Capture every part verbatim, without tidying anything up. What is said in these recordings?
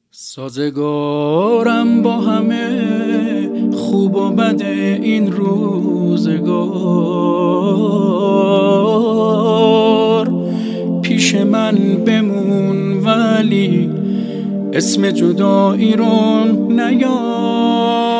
سازگارم با همه خوب و بد این روزگار، پیش من بمون ولی اسم جدایی رو نیار.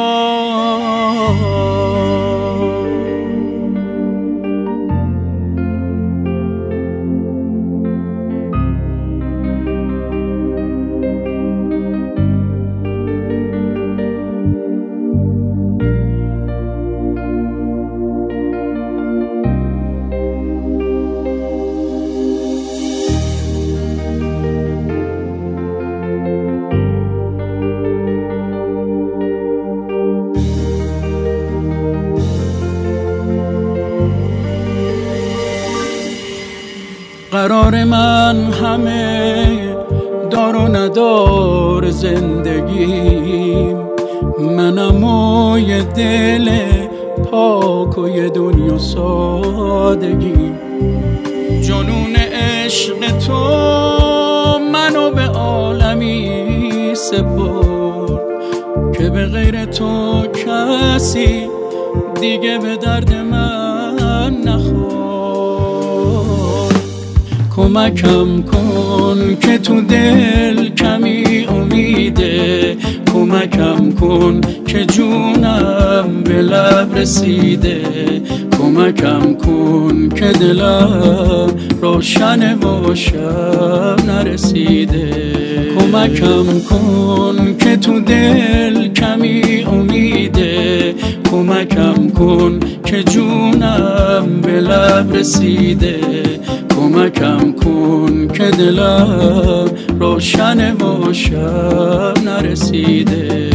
قرار من همه دار و ندار زندگیم، منم و یه دل پاک و یه دنیا سادگی. جنون عشق تو منو به عالمی سپرد که به غیر تو کسی دیگه به درد من نخورد. کمکم کن که تو دل کمی امیده، کمکم کن که جونم به لب رسیده، کمکم کن که دلم روشن و شب نرسیده. کمکم کن که تو دل کمی امیده، کمکم کن که جونم به لب رسیده، کمکم کن که دلم روشن و شب نرسیده.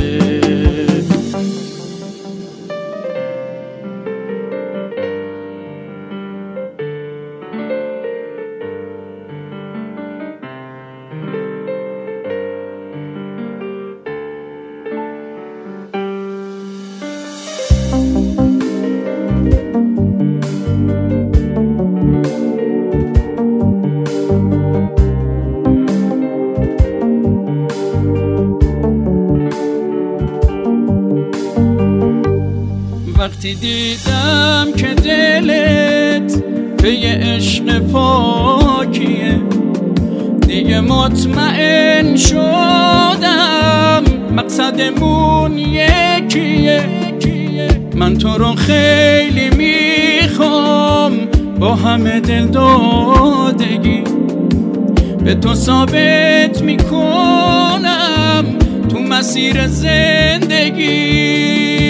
وقتی دیدم که دلت پی عشق پاکیه، دیگه مطمئن شدم مقصدمون یکیه. من تو رو خیلی میخوام با همه دل دادگی، به تو ثابت میکنم تو مسیر زندگی.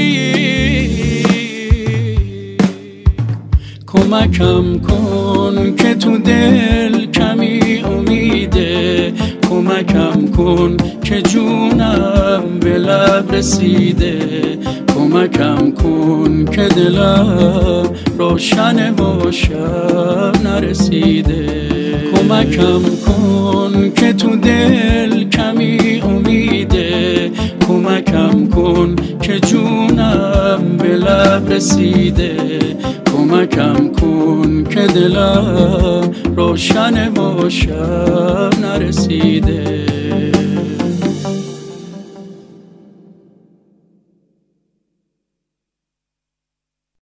کمکم کن که تو دل کمی امیده، کمکم کن که جونم به لب رسیده، کمکم کن که دلم روشن و شب نرسیده. کمکم کن که تو دل کمی امیده، کمکم کن که جونم به لب رسیده، کمکم کن که دلم روشن و شب نرسیده.